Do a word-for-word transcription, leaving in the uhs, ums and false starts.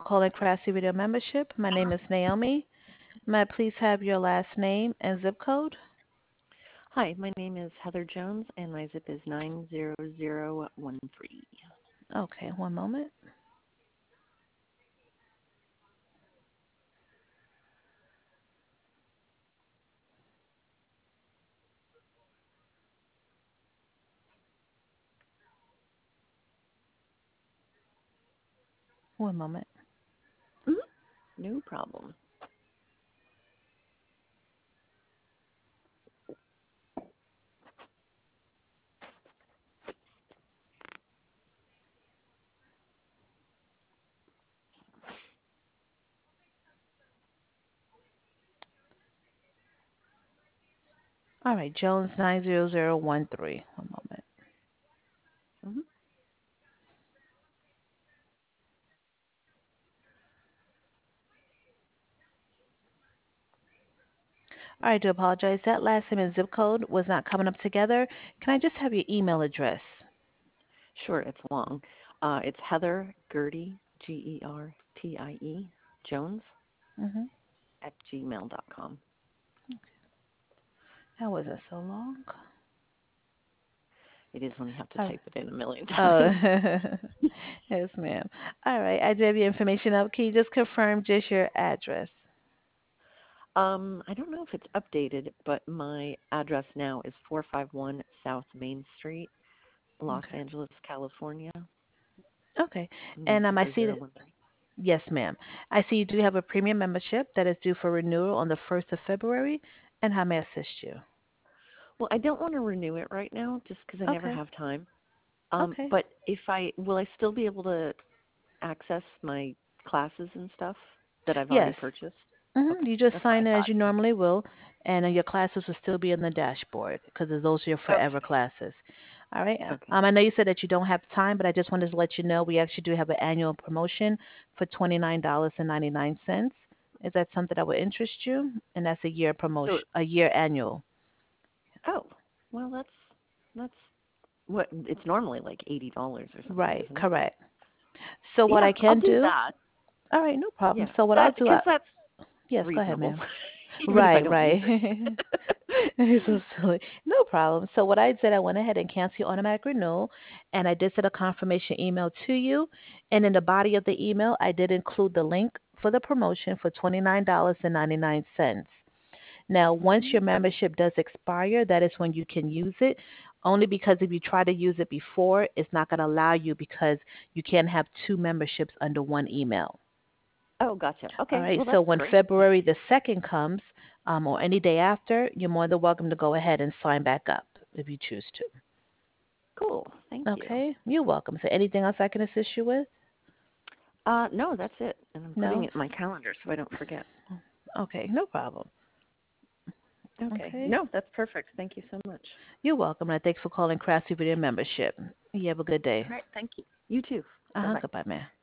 calling Craftsy Video Membership. My name is Naomi. May I please have your last name and zip code? Hi, my name is Heather Jones, and my zip is nine zero zero one three. Okay, one moment. One moment. Mm-hmm. No problem. All right, Jones nine zero zero one three. One moment. Mm-hmm. All right, I do apologize. That last name and zip code was not coming up together. Can I just have your email address? Sure, it's long. Uh, it's Heather Gertie, G E R T I E, Jones, Mm-hmm. at gmail dot com. That wasn't so long. It is when you have to Oh, type it in a million oh. times. Yes, ma'am. All right, I do have your information up. Can you just confirm just your address? Um, I don't know if it's updated, but my address now is four five one South Main Street, Los Okay. Angeles, California, Okay. And um, I see that. nine zero zero one three. Yes, ma'am. I see you do have a premium membership that is due for renewal on the first of February. And how may I assist you? Well, I don't want to renew it right now just because I never Okay. have time. Um, Okay. but if I will, I still be able to access my classes and stuff that I've already Yes. purchased. hmm Okay, You just that's what I sign in as thought. you normally will, and uh, your classes will still be on the dashboard because those are your forever Okay, classes. All right. uh, okay. Um, I know you said that you don't have time, but I just wanted to let you know we actually do have an annual promotion for twenty nine dollars and ninety nine cents. Is that something that would interest you? And that's a year So, promotion, a year annual. oh, well, that's that's what it's normally like eighty dollars or something, Right. isn't it? Correct. So what Yeah, I I'll can do do? that. All right, no problem. Yeah, So what I'll that do? because I, that's yes. Go ahead, reasonable, ma'am. even if I Right, don't use right. it. It's so silly. No problem. So what I did, I went ahead and canceled your automatic renewal, and I did send a confirmation email to you. And in the body of the email, I did include the link for the promotion for twenty nine dollars and ninety nine cents. Now, once hmm your membership does expire, that is when you can use it. Only because if you try to use it before, it's not going to allow you because you can't have two memberships under one email. Oh, gotcha. All Okay, right. well So that's when great. February the second comes, um, or any day after, you're more than welcome to go ahead and sign back up if you choose to. Cool. Thank you. Okay. You're welcome. So anything else I can assist you with? Uh, no, that's it, and I'm putting No? it in my calendar so I don't forget. Okay. No problem. Okay. Okay. No, that's perfect. Thank you so much. You're welcome. And thanks for calling Craftsy Video Membership. You have a good day. All right. Thank you. You too. Bye Uh-huh. bye. Goodbye, man.